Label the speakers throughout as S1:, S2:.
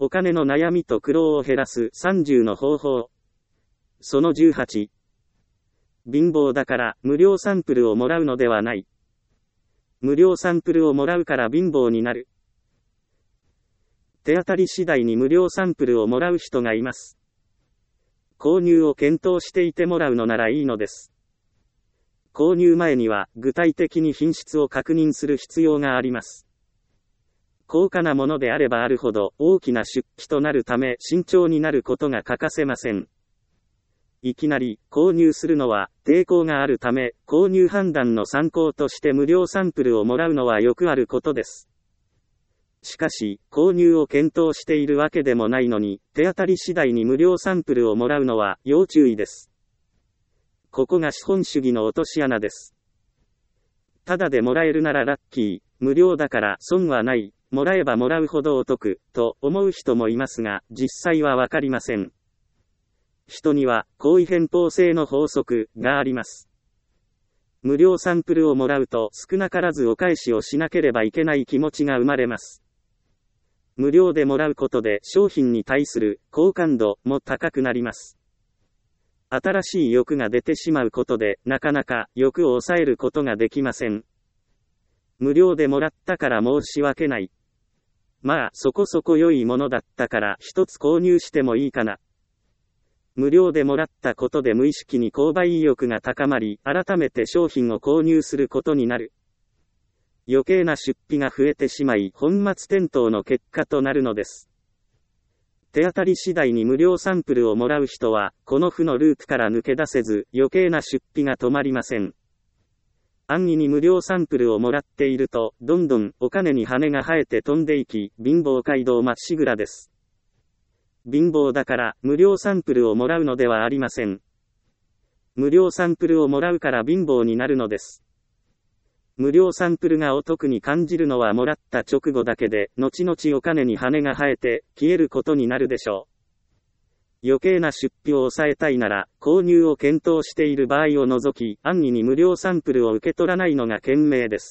S1: お金の悩みと苦労を減らす30の方法。その18。貧乏だから無料サンプルをもらうのではない。無料サンプルをもらうから貧乏になる。手当たり次第に無料サンプルをもらう人がいます。購入を検討していてもらうのならいいのです。購入前には具体的に品質を確認する必要があります。高価なものであればあるほど大きな出費となるため慎重になることが欠かせません。いきなり購入するのは抵抗があるため、購入判断の参考として無料サンプルをもらうのはよくあることです。しかし、購入を検討しているわけでもないのに、手当たり次第に無料サンプルをもらうのは要注意です。ここが資本主義の落とし穴です。ただでもらえるならラッキー、無料だから損はない、もらえばもらうほどお得、と思う人もいますが、実際はわかりません。人には、行為偏方性の法則があります。無料サンプルをもらうと少なからずお返しをしなければいけない気持ちが生まれます。無料でもらうことで商品に対する好感度も高くなります。新しい欲が出てしまうことでなかなか欲を抑えることができません。無料でもらったから申し訳ない。まあそこそこ良いものだったから一つ購入してもいいかな。無料でもらったことで無意識に購買意欲が高まり、改めて商品を購入することになる。余計な出費が増えてしまい、本末転倒の結果となるのです。手当たり次第に無料サンプルをもらう人は、この負のループから抜け出せず、余計な出費が止まりません。安易に無料サンプルをもらっていると、どんどんお金に羽が生えて飛んでいき、貧乏街道まっしぐらです。貧乏だから無料サンプルをもらうのではありません。無料サンプルをもらうから貧乏になるのです。無料サンプルがお得に感じるのはもらった直後だけで、後々お金に羽が生えて消えることになるでしょう。余計な出費を抑えたいなら、購入を検討している場合を除き、安易に無料サンプルを受け取らないのが賢明です。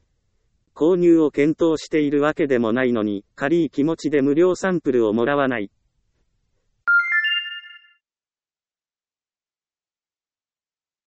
S1: 購入を検討しているわけでもないのに、軽い気持ちで無料サンプルをもらわない。